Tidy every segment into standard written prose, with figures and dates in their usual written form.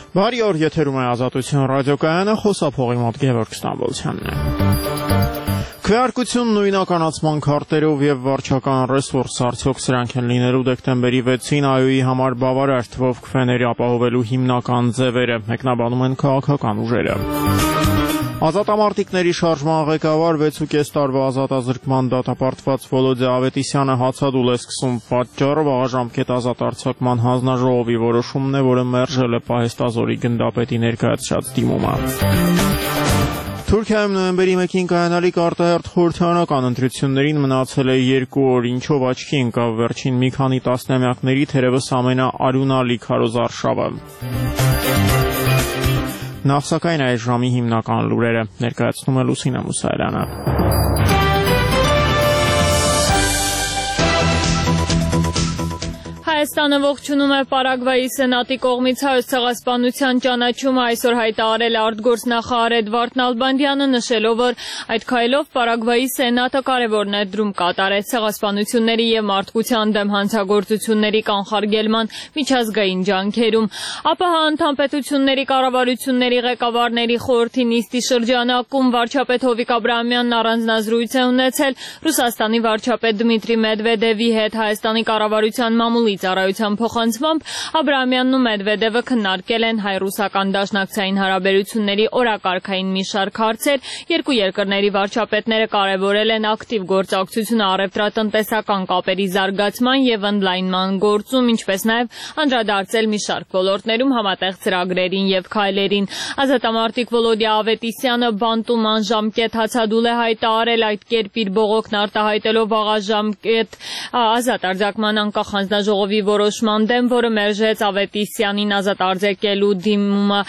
Բարի օր, եթերում է Ազատություն ռադիոկայանը, խոսափողի մոտ Գևորգ Ստամբոլցյանն է։ Քվեարկություն նույնականացման քարտերով եւ վարչական ռեսուրս արդյոք սրանք են լինելու դեկտեմբերի 6-ին ԱՅՈ-ի համար բավարար թվով քվեների ապահովելու հիմնական ձևերը, մեկնաբանում են քաղաքական ուժերը։ Ազատամարտիկների շարժման ղեկավար 6.5 տարվա ազատազրկման դատապարտված Վոլոդիա Ավետիսյանը հացադուլ է սկսում պատճառը վաղաժամկետ ազատարձակման հանձնաժողովի որոշումն է, որը մերժել է Պահեստազորի գնդապետի ներկայացրած դիմումը։ Թուրքիայում նոյեմբերի 1-ին կայանալիք արտահերթ խորհրդարանական ընտրություններին մնացել է 2 օր, ինչով աչքի ընկավ վերջին մի քանի տասնամյակների թերևս ամենաարյունալի քարոզարշավը։ Նախ սակայն այս ժամի հիմնական լուրերը ներկայացնում է Լուսինե Մուսայելյանը։ Հայաստանը ողջունում է Պարագվայի սենատի կողմից Հայոց ցեղասպանության ճանաչումը այսօր հայտարարել արտգործնախարար Էդվարդ Նալբանդյանը, նշելով, որ այդ քայլով Պարագվայի սենատը կարևոր ներդրում կատարեց ցեղասպանությունների եւ մարդկության դեմ հանցագործությունների կանխարգելման միջազգային ջանքերում։ ԱՊՀ անդամ պետությունների կառավարությունների ղեկավարների խորհրդի նիստի շրջանակում վարչապետ Հովիկ Աբրահամյանն առանձնազրույց է ունեցել Ռուսաստանի վարչապետ Դմիտրի Մեդվեդևի հետ Հայաստանի կառավարության մամուլի ծառայության փոխանցմամբ Աբրահամյանն ու Մեդվեդևը քննարկել են հայ-ռուսական դաշնակցային հարաբերությունների օրակարգային մի շարք հարցեր, երկու երկրների վարչապետները կարևորել են ակտիվ գործակցությունը առևտրատնտեսական կապերի զարգացման եւ ընդլայնման գործում, ինչպես նաեւ անդրադարձել մի շարք ոլորտներում համատեղ ծրագրերին եւ քայլերին։ Ազատամարտիկ Վոլոդիա Ավետիսյանը բանտում անժամկետ հացադուլ է հայտարարել, այդ կերպ իր բողոքն արտահայտելով վաղաժամկետ ազատ արձակման անկախ հանձնաժողովի որոշման դեմ, որը մերժեց Ավետիսյանին ազատ արձակելու դիմումը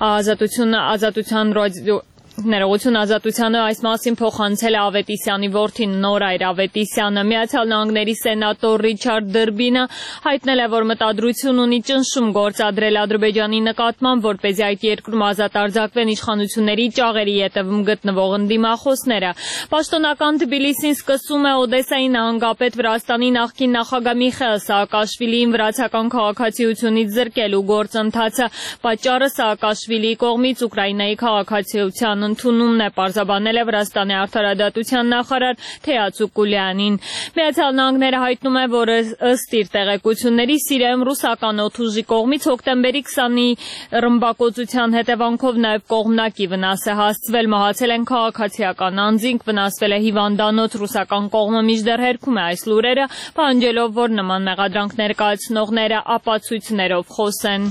Ազատությանը այս մասին փոխանցել է Ավետիսյանի որդին Նորայր Ավետիսյանը։ Միացյալ Նահանգների սենատոր Ռիչարդ Դրբինը հայտնել է, որ մտադրություն ունի ճնշում գործադրել Ադրբեջանի նկատմամբ, որպեսզի այդ երկրում ազատ արձակվեն իշխանությունների ճաղերի ետևում գտնվող ընդդիմախոսները։ Պաշտոնական Թբիլիսին սկսում է Օդեսայի նահանգապետ Վրաստանի նախկին նախագահ Միխայիլ Սաակաշվիլիին վրացական քաղաքացիությունից զրկելու գործընթացը։ Պատճառը Սաակաշվիլիի կողմից Ուկրաինայի քաղաքացիության ընդունումն է, պարզաբանել է Վրաստանի արդարադատության նախարար Թեացու Կուլյանին։ Միացյալ Նահանգները հայտնում է, որ ըստ իր տեղեկությունների Սիրիայում ռուսական օդուժի կողմից հոկտեմբերի 20-ի ռմբակոծության հետևանքով նաև կողմնակի վնաս է հասցվել, մահացել են քաղաքացիական անձինք, վնասվել է հիվանդանոց, ռուսական կողմը մինչդեռ հերքում է այս լուրերը, պահանջելով, որ նման մեղադրանք ներկայացնողները ապացույցներով խոսեն։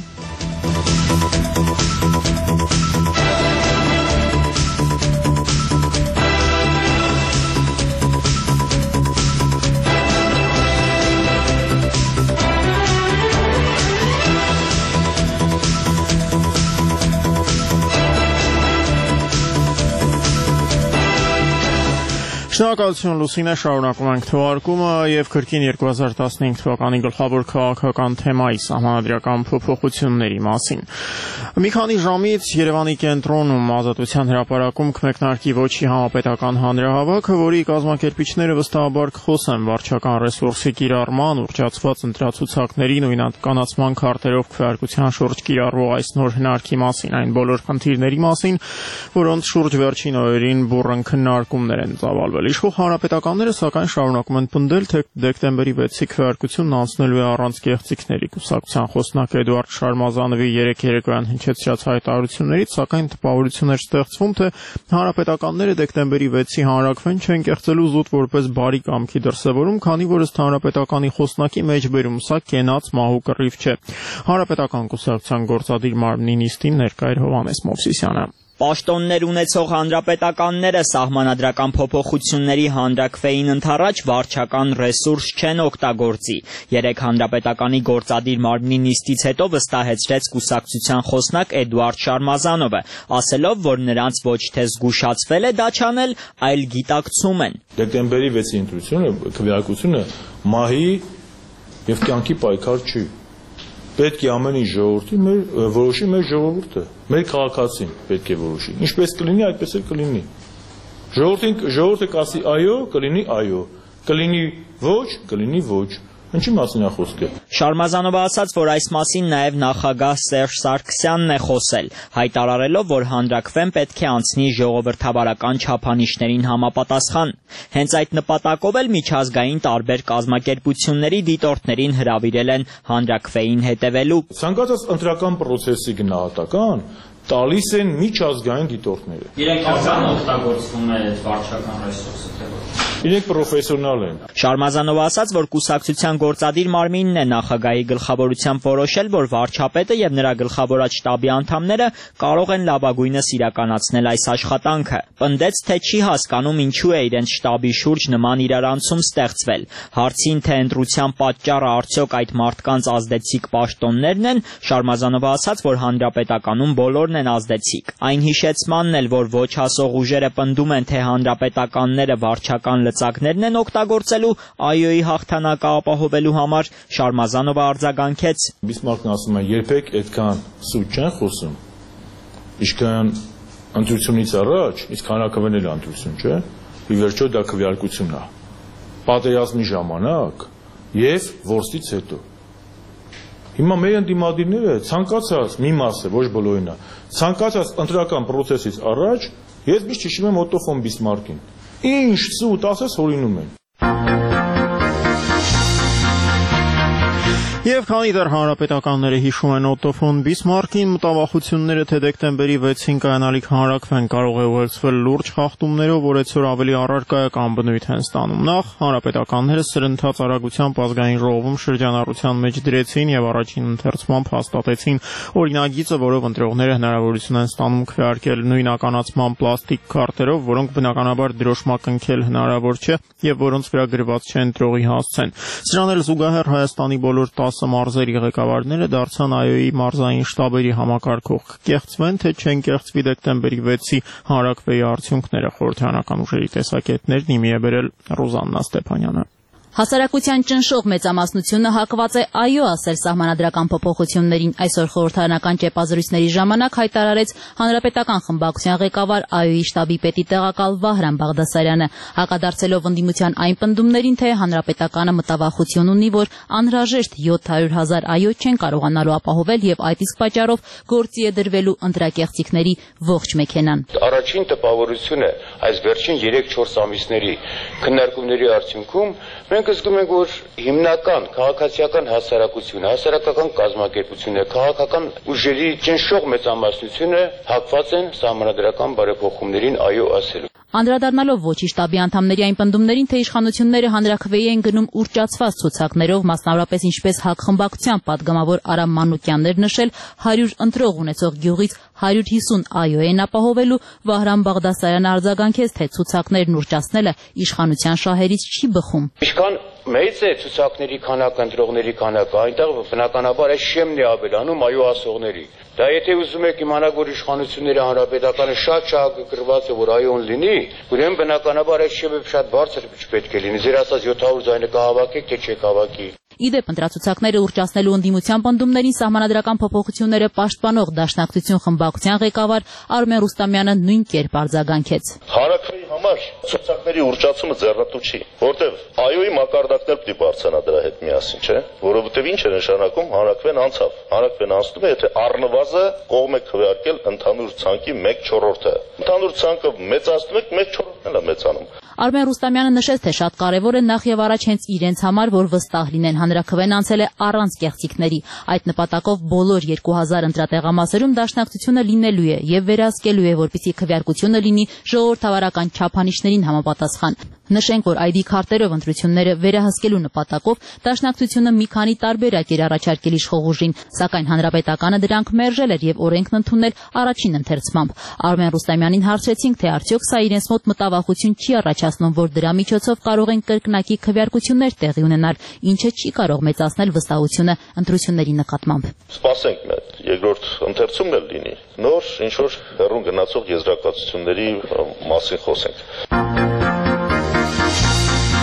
Շնորհակալություն Լուսինե, շարունակում ենք թողարկումը եւ կրկին 2015 թվականի գլխավոր քաղաքական թեմայի սահմանադրական փոփոխությունների մասին։ Մի քանի ժամից Երևանի կենտրոնում Ազատության հրապարակում կմեկնարկի Ոչի համապետական հանրահավաքը, որի կազմակերպիչները վստահաբար կխոսեն վարչական ռեսուրսի կիրառման, ուռճացված ընտրացուցակների, նույնականացման քարտերով քվեարկության շուրջ կիրառվող այս նոր հնարքի մասին, այն բոլոր խնդիրների մասին, որոնց շուրջ վերջին օրերին բուռն քննարկումներ են ծավալվել։ Իշխող հանրապետականները սակայն շարունակում են պնդել, թե դեկտեմբերի 6-ի քվեարկությունն անցնելու է առանց կեղծիքների։ Կուսակցության խոսնակ Էդուարդ Շարմազանովի երեկոյան հնչեցրած հայտարարություններից, սակայն տպավորություն էր ստեղծվում, թե հանրապետականները դեկտեմբերի 6-ի հանրաքվեն չեն կեղծելու զուտ որպես բարի կամքի դրսևորում, քանի որ ըստ հանրապետականի խոսնակի մեջբերում սա կենաց մահու կռիվ չէ։ Հանրապետական կուսակցության գործադիր մարմնի նիստին ներկա էր Հովհաննես Մովսիսյանը։ Պաշտոններ ունեցող հանրապետականները սահմանադրական փոփոխությունների հանրաքվեին ընդառաջ վարչական ռեսուրս չեն օգտագործի։ Երեկ հանրապետականի գործադիր մարմնի նիստից հետո վստահեցրեց կուսակցության խոսնակ Էդուարդ Շարմազանովը, ասելով, որ նրանց ոչ թե զգուշացվել է դա չանել, այլ գիտակցում են։ Դեկտեմբերի 6-ի ընտրությունը, քվեարկությունը մահի եւ կյանքի պայքար չի։ Պետք է ամեն ինչ որոշի մեր ժողովուրդը, մեր քաղաքացին պետք է որոշի։ Ինչպես կլինի, այդպես էլ կլինի։ Ժողովուրդը կասի այո, կլինի այո, կլինի ոչ, կլինի ոչ։ Ինչի մասին է խոսքը։ Շարմազանովը ասաց, որ այս մասին նաև նախագահ Սերժ Սարգսյանն է խոսել, հայտարարելով, որ հանրաքվեն պետք է անցնի ժողովրդավարական չափանիշներին համապատասխան։ Հենց այդ նպատակով էլ միջազգային տարբեր կազմակերպությունների դիտորդներին հրավիրել են հանրաքվեին հետևելու։ Ցանկացած ընտրական process-ի գնահատական տալիս են միջազգային դիտորդները։ Իրենք արդեն օգտագործվում է վարչական ռեսուրսը, թե ոչ։ Իրենք պրոֆեսիոնալ են։ Շարմազանովը ասաց, որ կուսակցության գործադիր մարմինն է նախագահի գլխավորությամբ որոշել, որ վարչապետը եւ նրա գլխավորած շտաբի անդամները կարող են լավագույնս իրականացնել այս աշխատանքը։ Պնդեց, թե չի հասկանում ինչու է իրենց շտաբի շուրջ նման իրարանցում ստեղծվել։ Հարցին, թե ընտրության պատճառը արդյոք այդ մարդկանց ազդեցիկ պաշտոններն են, Շարմազանովը ասաց, որ հանրապետականում բոլորն են ազդեցիկ։ Այն հիշեցմանն էլ, որ ոչ հասող ուժերը պնդում են, թե հանրապետականները վարչական լծակներն են օգտագործելու ԱՅՈ-ի հաղթանակը ապահովելու համար, Շարմազանովը արձագանքեց. Բիսմարկն ասում է, երբեք այդքան սուտ չեն խոսում, ինչքան ընտրությունից առաջ, իսկ հանրաքվեն էլ ընտրություն, չէ՞, ի վերջո դա քվեարկություն է, պատերազմի ժամանակ եւ որսից հետո։ Հիմա մեր ընդդիմադիրները ցանկացած մի մասը, ոչ բոլորին է, ցանկացած ընտրական process-ից առաջ ես միշտ հիշում եմ Օտո ֆոն Բիսմարկին։ Ինչ սուտ ասես հորինում են։ Եվ քանի դեռ հանրապետականները հիշում են Օտո ֆոն Բիսմարկին, մտավախությունները, թե դեկտեմբերի 6-ին կայանալիք հանրաքվեն կարող է ուղեկցվել լուրջ խախտումներով, որ այսօր ավելի առարկայական բնույթ են ստանում։ Նախ հանրապետականները սրընթաց արագությամբ ազգային ժողովում շրջանառության մեջ դրեցին եւ առաջին ընթերցմամբ հաստատեցին օրինագիծը, որով ընտրողները հնարավորություն են ստանում քվեարկել նույնականացման պլաստիկ քարտերով, որոնք բնականաբար դրոշմակնքել հնարավոր չէ եւ որոնց վրա գրված չէ ընտրողի հասցեն։ Սրան էլ զուգահեռ Հայաստանի բոլոր 10 մարզերի ղեկավարները դարձան ԱՅՈ-ի մարզային շտաբերի համակարգող կեղծվեն, թե չեն կեղծվի դեկտեմբերի 6-ի հանրաքվեի արդյունքները, խորհրդարանական ուժերի տեսակետներն իմի է բերել Ռուզաննա Ստեփանյանը։ Հասարակության ճնշող մեծամասնությունը հակված է ԱՅՈ ասել սահմանադրական փոփոխություններին։ Այսօր խորհրդարանական ճեպազրույցների ժամանակ հայտարարեց հանրապետական խմբակցության ղեկավար ԱՅՈ-ի շտաբի պետի տեղակալ Վահրամ Բաղդասարյանը, հակադարձելով ընդդիմության այն պնդումներին, թե հանրապետականը մտավախություն ունի, որ անհրաժեշտ 700,000 ԱՅՈ չեն կարողանալու ապահովել եւ այդ իսկ պատճառով գործի է դրվելու ընտրակեղծիքների ողջ մեքենան։ Առաջին տպավորությունը այս վերջին 3-4 ամիսների քննարկումների արդյունքում մենք զգում ենք, որ հիմնական քաղաքացիական հասարակությունը, հասարակական կազմակերպությունը, քաղաքական ուժերի ճնշող մեծամասնությունը հակված են սահմանադրական բարեփոխումներին ԱՅՈ ասելու։ Անդրադառնալով ոչի շտաբի անդամների այն պնդումներին, թե իշխանությունները հանրաքվեի են գնում ուռճացված ցուցակներով, մասնավորապես ինչպես ՀԱԿ խմբակցության պատգամավոր Արամ Մանուկյանն նշել, 100 ընտրող ունեցող գյուղից 150 ԱՅՈ են ապահովելու, Վահրամ Բաղդասարյանը արձագանքեց, թե ցուցակներն ուռճացնելը իշխանության շահերից չի բխում։ Ինչքան մեծ է ցուցակների քանակը, ընտրողների քանակը, այնտեղ բնականաբար այս շեմն է ավելանում ԱՅՈ ասողների։ Դա եթե ուզում եք իմանալ, որ իշխանությունները հանրապետականը շատ շահագրգռված է, որ ԱՅՈ-ն լինի, ուրեմն բնականաբար այս շեմը շատ բարձր պետք է լինի։ Ձեր ասած 700 ձայնը կհավաքեք, թե չեք հավաքի։ Իդեպ ընտրացուցակները ուռճացնելու ընդդիմության պնդումներին սահմանադրական փոփոխությունները պաշտպանող Դաշնակցություն խմբակցության ղեկավար Արմեն Ռուստամյանը նույն կերպ արձագանքեց։ Հանրաքվեի համար ցուցակների ուռճացումը ձեռնտու չի, որտեղ ԱՅՈ-ի մակարդակն էլ պիտի բարձրանա դրա հետ միասին, չէ՞, որովհետև ինչ է նշանակում հանրաքվեն անցավ։ Հանրաքվեն անցնում է, եթե առնվազը կողմ է քվեարկել ընդհանուր ցանկի 1/4-ը։ Ընդհանուր ցանկը մեծացնում եք, 1/4-ն էլ է մեծանում։ Արմեն Ռուստամյանը նշեց, թե շատ կարևոր է նախ եւ առաջ հենց իրենց համար, որ վստահ լինեն, հանրաքվեն անցել է առանց կեղծիքների։ Այդ նպատակով բոլոր 2000 ընտրատեղամասերում Դաշնակցությունը լինելու է եւ վերահսկելու է, որպեսզի քվեարկությունը լինի ժողովրդավարական չափանիշներին համապատասխան։ Նշենք, որ ID քարտերով ընտրությունները վերահսկելու նպատակով Դաշնակցությունը մի քանի տարբերակ էր առաջարկել իշխող ուժին, սակայն հանրապետականը դրանք մերժել էր եւ օրենքն ընդունել առաջին ընթերցմամբ։ Արմեն Ռուստամյանին հարցրեցինք, թե արդյոք սա իրենց մոտ մտավախություն չի առաջացնում, որ դրա միջոցով կարող են կրկնակի քվեարկություններ տեղի ունենալ, ինչը չի կարող մեծացնել վստահությունը ընտրությունների նկատմամբ։ Սպասենք մեր երկրորդ ընթերցումն էլ լինի։ Նոր ինչ որ հեռուն գնացող եզրակացությունների մասին խոսենք։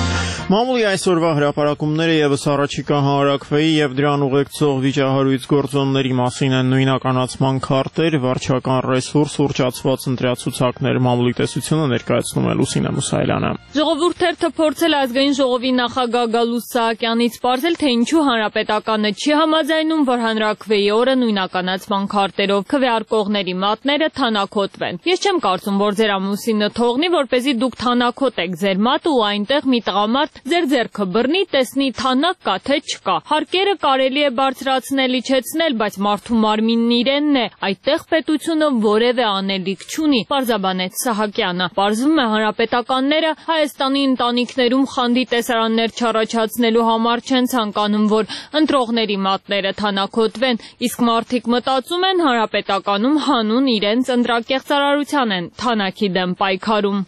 Մամուլի այսօրվա հրապարակումները ևս առաջիկա հանրաքվեի եւ դրան ուղեկցող վիճահարույց գործոնների մասին են նույնականացման քարտեր, վարչական ռեսուրս, ուռճացված ընտրացուցակներ, մամուլի տեսությունը ներկայացնում է Լուսինե Մուսայելյանը։ Ժողովուրդ թերթը փորձել ազգային ժողովի նախագահ Գալուստ Սահակյանից պարզել, թե ինչու հանրապետականը չի համաձայնում, որ հանրաքվեի օրը նույնականացման քարտերով քվեարկողների մատները թանաքոտվեն։ Ես չեմ կարծում, որ ձեր ամուսինը թողնի, որպեսզի դուք թանաքոտեք ձեր մատը ու այնտեղ մի տղամարդ ձեր ձեռքը բռնի, տեսնի թանակ կա թե չկա։ Հարկերը կարելի է բարձրացնել, իջեցնել, բայց մարդու մարմինն իրենն է, այդտեղ պետությունը որևէ անելիք չունի, պարզաբանեց Սահակյանը։ Պարզվում է հանրապետականները Հայաստանի ընտանիքներում խանդի տեսարաններ չառաջացնելու համար չեն ցանկանում, որ ընտրողների մատները թանաքոտվեն, իսկ մարդիկ մտածում են հանրապետականում հանուն իրենց ընտրակեղծարարության են թանաքի դեմ պայքարում։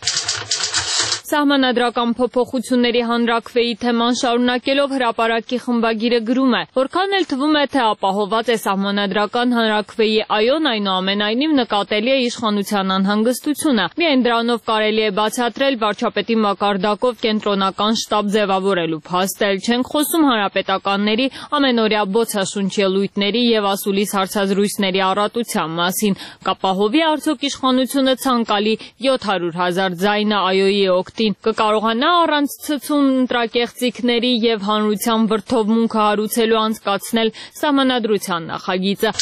Սահմանադրական փոփոխությունների հանրաքվեի թեման շարունակելով հրապարակի խմբագիրը գրում է, որքան էլ թվում է, թե ապահոված է սահմանադրական հանրաքվեի այոն, այնուամենայնիվ նկատելի է իշխանության անհանգստությունը։ Միայն դրանով կարելի է բացատրել վարչապետի մակարդակով կենտրոնական շտաբ ձևավորելու փաստել։ Չենք խոսում հանրապետականների ամենօրյա բոցաշունչ ելույթների եւ ասուլիս հարցազրույցների առատության մասին։ Կապահովի արդյոք իշխանությունը ցանկալի 700,000 ձայնը այոյի օգտին, կկարողանա առանց ցցուն ընտրակեղծիքների եւ հանրության վրդովմունքը հարուցելու անցկացնել սահմանադրության նախագիծը։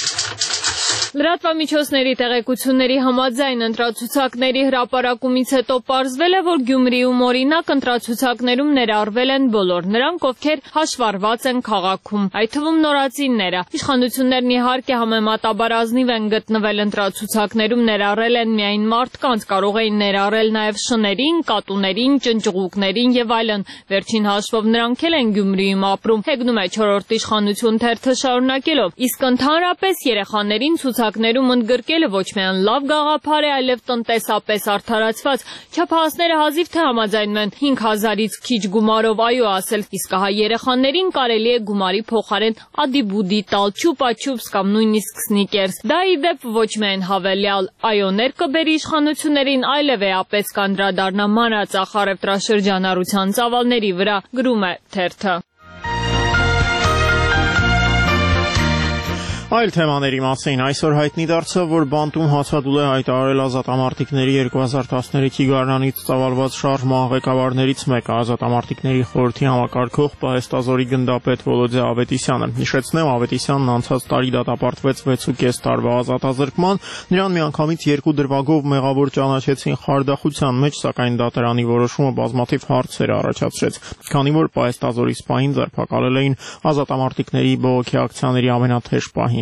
Լրատվամիջոցների տեղեկությունների համաձայն ընտրացուցակների հրապարակումից հետո պարզվել է, որ Գյումրիում օրինակ ընտրացուցակներում ներառվել են բոլոր նրանք, ովքեր հաշվառված են քաղաքում, այդ թվում նորածինները։ Իշխանություններն իհարկե համեմատաբար ազնիվ են գտնվել ընտրացուցակներում, ներառել են միայն մարդկանց, կարող էին ներառել նաև շներին, կատուներին, ճնճղուկներին եւ այլն։ Վերջին հաշվով նրանք էլ են Գյումրիում ապրում։ Հեգնում է 4-րդ իշխանություն թերթը շարունակելով, իսկ ընդհանրապես երեխաներին ցուցակներում ընդգրկելը ոչ միայն լավ գաղափար է, այլև տնտեսապես արդարացված։ Չափահասները հազիվ թե համաձայնում են 5000-ից քիչ գումարով այո ասել, իսկ հա երեխաներին կարելի է գումարի փոխարեն ադիբուդի տալ, չուպաչուպս կամ նույնիսկ սնիկերս։ Դա ի դեպ ոչ միայն հավելյալ այոներ կբերի իշխանություններին, այլև էապես կանդրադառնա մանրածախ առևտրաշրջանառության ծավալների վրա, գրում է թերթը։ Այլ թեմաների մասին այսօր հայտնի դարձավ, որ բանտում հացադուլ է հայտարարել ազատամարտիկների 2013-ի գարնանից ծավալված շարժման ղեկավարներից մեկը, ազատամարտիկների խորհրդի համակարգող պահեստազորի գնդապետ Վոլոդիա Ավետիսյանը։ Հիշեցնեմ, Ավետիսյանն անցած տարի դատապարտվեց 6.5 տարվա ազատազրկման, նրան միանգամից 2 դրվագով մեղավոր ճանաչեցին խարդախության մեջ, սակայն դատարանի որոշումը բազմաթիվ հարցեր առաջացրեց, քանի որ պահեստազորի սպահին ձերբակալել էին ազատամարտիկների բողոքի ակցիաների ամենաթեժ պահին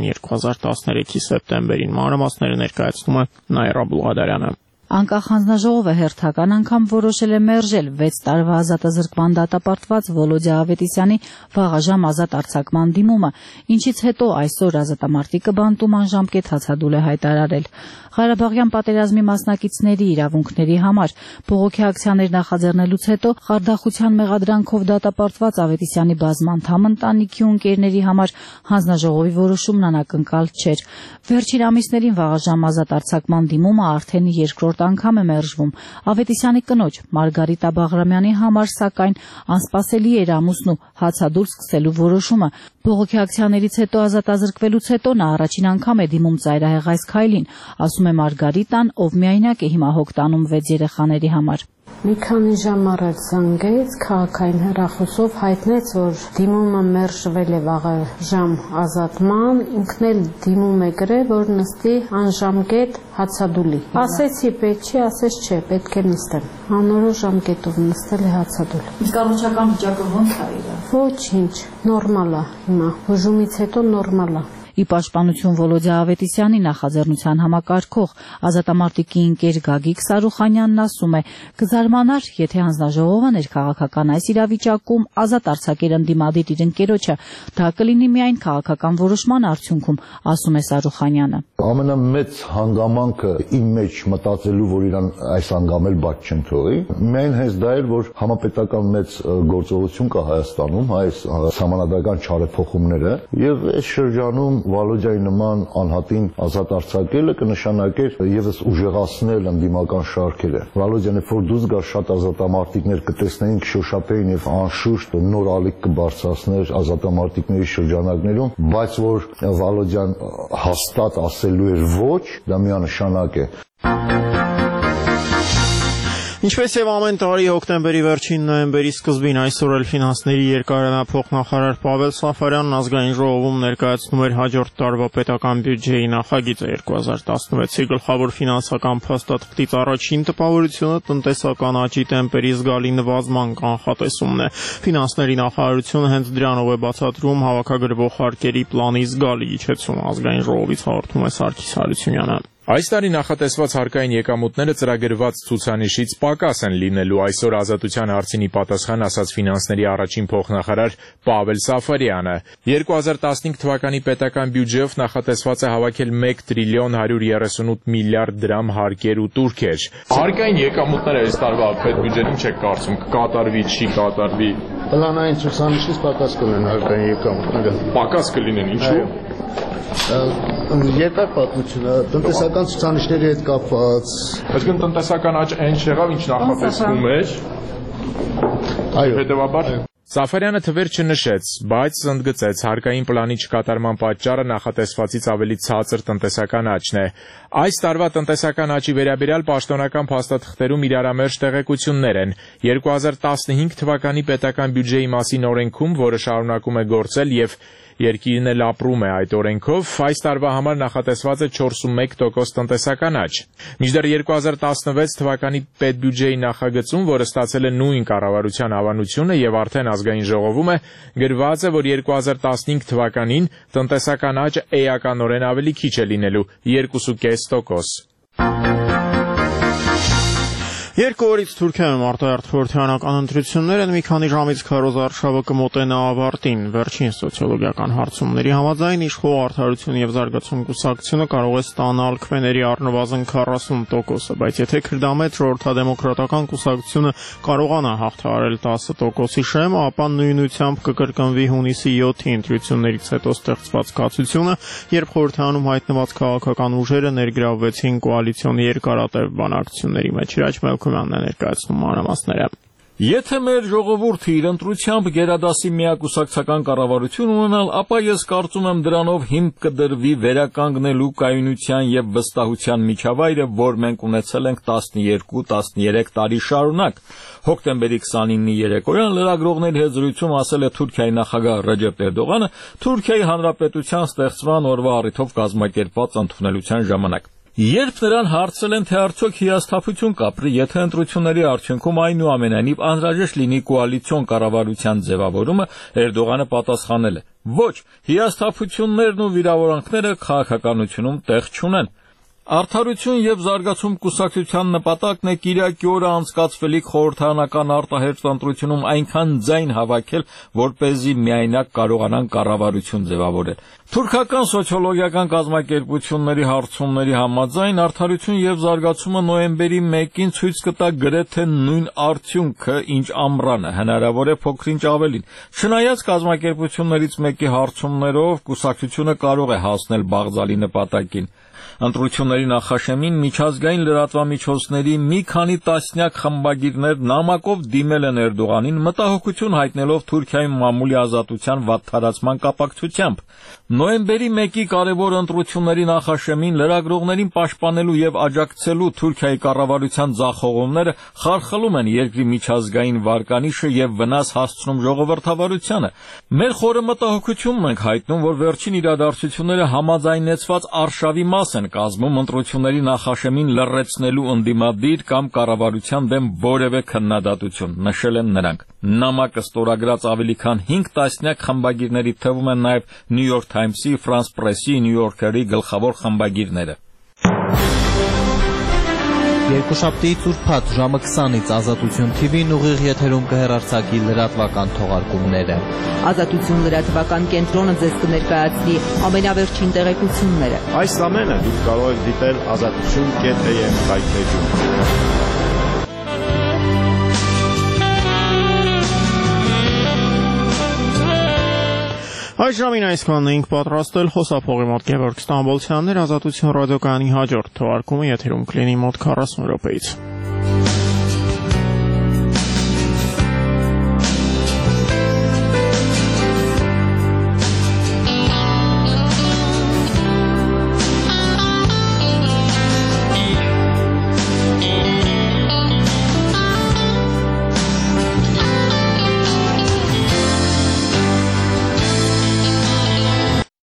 2013-ի սեպտեմբերին։ Մանրամասները ներկայացնում է Նաիրա Բուլղադարյանը։ Անկախ հանձնաժողովը հերթական անգամ որոշել է մերժել 6 տարվա ազատազրկման դատապարտված Վոլոդիա Ավետիսյանի վաղաժամ ազատ արձակման դիմումը, ինչից հետո այսօր ազատամարտիկը բանտում անժամկետ հացադուլ է հայտարարել։ Ղարաբաղյան պատերազմի մասնակիցների իրավունքների համար բողոքի ակցիաներ նախաձեռնելուց հետո խարդախության մեղադրանքով դատապարտված Ավետիսյանի բազմանդամ ընտանիքի ու ընկերների համար հանձնաժողովի որոշումն անակնկալ չէր։ Վերջին ամիսներին վաղաժամ ազատ արձակման դիմումը արդեն երկրորդ անգամ է մերժվում։ Ավետիսյանի կնոջ Մարգարիտա Բաղրամյանի համար սակայն անսպասելի էր ամուսնու հացադուլ սկսելու որոշումը։ Բողոքի ակցիաներից հետո ազատազրկվելուց հետո նա առաջին անգամ է դիմում ծայրահեղ այս քայլին, ասում է Մարգարիտան, ով միայնակ է հիմա հոգ տանում 6 երեխաների համար։ Մի քանի ժամ առաջ զանգեց քաղաքային հեռախոսով հայտնեց, որ դիմումը մերժվել է վաղաժամ ազատման, ինքն էլ դիմում է գրել, որ նստի անժամկետ հացադուլի։ Ասեցի պետք չի, ասեց չէ, պետք է նստեմ։ Անորոշ ժամկետով նստել է հացադուլ։ Իսկ առողջական վիճակը ո՞նց է իր։ Ոչինչ, նորմալ է հիմա, բուժումից հետո նորմալ է։ Ի պաշտպանություն Վոլոդիա Ավետիսյանի նախաձեռնության համակարգող ազատամարտիկի ընկեր Գագիկ Սարուխանյանն ասում է. «Կզարմանար, եթե հանձնաժողովը ներքաղաքական այս իրավիճակում ազատ արձակեր ընդդիմադիր իր ընկերոջը, դա կլինի միայն քաղաքական որոշման արդյունքում», ասում է Սարուխանյանը։ Ամենամեծ հանգամանքը իմ մեջ մտածելու, որ իրան այս անգամ էլ բաց չեն թողի, միայն հենց դա էր, որ համապետական մեծ գործողություն կա Հայաստանում, այս համանadrական չարեփոխումները, եւ այս շրջանում Վալոջայի նման անհատին ազատ արձակելը կնշանակեր եւս ուժեղացնել ընդդիմական շարքերը։ Վալոջանը որ դուրս գար շատ ազատամարտիկներ կտեսնեին, կշոշափեին եւ անշուշտ նոր ալիք կբարձրացներ ազատամարտիկների շրջանակներում, բայց որ Վալոջան հաստատ ասելու էր ոչ, դա միանշանակ է։ Ինչպես եւ ամեն տարի հոկտեմբերի վերջին նոյեմբերի սկզբին այսօր էլ ֆինանսների երկարանափոխնախարար Պավել Սաֆարյանն ազգային ժողովում ներկայացնում էր հաջորդ տարվա պետական բյուջեի նախագիծը 2016-ի գլխավոր ֆինանսական փաստաթղթից առաջին տպավորությունը տնտեսական աճի տեմպերի զգալի նվազման կանխատեսումն է։ Ֆինանսների նախարարությունը հենց դրանով է բացատրում հավաքագրվող հարկերի պլանի զգալի իջեցումը։ Ազգային ժողովից հաղորդում է Սարգիս Հարությունյանը։ Այս տարի նախատեսված հարկային եկամուտները ծրագրված ցուցանիշից պակաս են լինելու, այսօր Ազատության հարցինի պատասխան ասաց ֆինանսների առաջին փոխնախարար Պավել Սաֆարյանը։ 2015 թվականի պետական բյուջեով նախատեսված է հավաքել 1 տրիլիոն 138 միլիարդ դրամ հարկեր ու տուրքեր։ Հարկային եկամուտները այս տարվա պետբյուջեում չեք կարծում կկատարվի, չի կատարվի։ Պլանային ցուցանիշից պակաս կլինեն հարկային եկամուտները։ Պակաս կլինեն, ինչու՞։ Երկար պատմությունը տնտեսական ցուցանիշների հետ կապված։ Այսինքն տնտեսական աճ այն չեղավ, ինչ նախատեսվում էր։ Այո, հետևաբար Սաֆարյանը թվեր չնշեց, բայց ընդգծեց հարկային պլանի չկատարման պատճառը նախատեսվածից ավելի ցածր տնտեսական աճն է։ Այս տարվա տնտեսական աճի վերաբերյալ պաշտոնական փաստաթղթերում իրարամերժ տեղեկություններ են։ 2015 թվականի պետական բյուջեի մասին օրենքում, որը շարունակում է գործել եւ երկիրն էլ ապրում է այդ օրենքով, այս տարվա համար նախատեսված է 4.1% տնտեսական աճ։ Մինչդեռ 2016 թվականի պետբյուջեի նախագծում, որը ստացել է նույն կառավարության հավանությունը եւ արդեն ազգային ժողովում է, գրված է, որ 2015 թվականին տնտեսական աճը էականորեն ավելի քիչ է լինելու՝ 2.5%։ Երկու օրից Թուրքիայում արտահերթ խորհրդարանական ընտրություններ են, մի քանի ժամից քարոզ արշավը կմոտենա ավարտին։ Վերջին սոցիոլոգիական հարցումների համաձայն իշխող Արդարություն եւ զարգացում կուսակցությունը կարող է ստանալ քվեների առնվազն 40%-ը, բայց եթե քրդամետ ժողովրդադեմոկրատական կուսակցությունը կարողանա հաղթահարել 10%-ի շեմը, ապա նույնությամբ կկրկնվի հունիսի 7-ի ընտրություններից հետո ստեղծված կացությունը, երբ խորհրդարանում հայտնված քաղաքական ուժերը ներգրավվեցին կոալիցիոն երկարատև բանակցությունների մեջ։ Ներկայացնում մանրամասները։ Եթե մեր ժողովուրդը իր ընտրությամբ գերադասի միակուսակցական կառավարություն ունենալ, ապա ես կարծում եմ դրանով հիմք կդրվի վերականգնելու կայունության եւ վստահության միջավայրը, որ մենք ունեցել ենք 12-13 տարի շարունակ։ Հոկտեմբերի 29-ի երեկոյան լրագրողների հետ զրույցում ասել է Թուրքիայի նախագահ Ռեջեփ Էրդողանը Թուրքիայի Հանրապետության ստեղծման օրվա առիթով կազմակերպված ընդունելության ժամանակ։ Երբ նրան հարցրել են, թե արդյոք հիասթափություն կապրի, եթե ընտրությունների արդյունքում այնուամենայնիվ անհրաժեշտ լինի կոալիցիոն կառավարության ձևավորումը, Էրդողանը պատասխանել է. ոչ, հիասթափություններն ու վիրավորանքները քաղաքականությունում տեղ չունեն։ Արդարություն եւ զարգացում կուսակցության նպատակն է Կիրակի օրը անցկացվելիք խորհրդարանական արտահերթ ընտրությունում այնքան ձայն հավաքել, որպեսզի միայնակ կարողանան կառավարություն ձևավորել։ Թուրքական սոցիոլոգիական կազմակերպությունների հարցումների համաձայն Արդարություն եւ զարգացումը նոյեմբերի 1-ին ցույց կտա գրեթե նույն արդյունքը, ինչ ամռանը, հնարավոր է փոքրինչ ավելին։ Չնայած կազմակերպություններից մեկի հարցումներով կուսակցությունը կարող է հասնել Բաղդալի նպատակին։ Ընտրությունների նախաշեմին միջազգային լրատվամիջոցների մի քանի տասնյակ խմբագիրներ նամակով դիմել են Էրդողանին մտահոգություն հայտնելով Թուրքիայի մամուլի ազատության վատթարացման կապակցությամբ։ Նոյեմբերի 1-ի կարևոր ընտրությունների նախաշեմին լրագրողներին պաշտպանելու եւ աջակցելու Թուրքիայի կառավարության ձախողումները խարխլում են երկրի միջազգային վարկանիշը եւ վնաս հասցնում ժողովրդավարությանը։ Մեր խորը մտահոգությունն ենք հայտնում, որ վերջին իրադարձությունները համաձայնեցված արշավի մաս են կազմում ընտրությունների նախաշեմին լռեցնելու ընդդիմադիր կամ կառավարության դեմ որևէ քննադատություն, նշել են նրանք։ Նամակը ստորագրած ավելի քան 5 տասնյակ խմբագիրների թվում են նաև New York Times-ի, France Press-ի, New Yorker-ի գլխավոր խմբագիրները։ Երկուշաբթիից ուրբաթ ժամը 20-ից Ազատություն TV-ն ուղիղ եթերում կհեռարձակի լրատվական թողարկումները։ Ազատություն լրատվական կենտրոնը ձեզ կներկայացնի ամենավերջին տեղեկությունները։ Այս ամենը դուք կարող եք դիտել azatutun.am վայրէջում։ Այս ժամին այսքանն էինք պատրաստել խոսափողի մոտ Գևորգ Ստամբոլցյաններ Ազատություն ռադիոկայանի հաջորդ թողարկումը եթերում կլինի մոտ 40 րոպեից։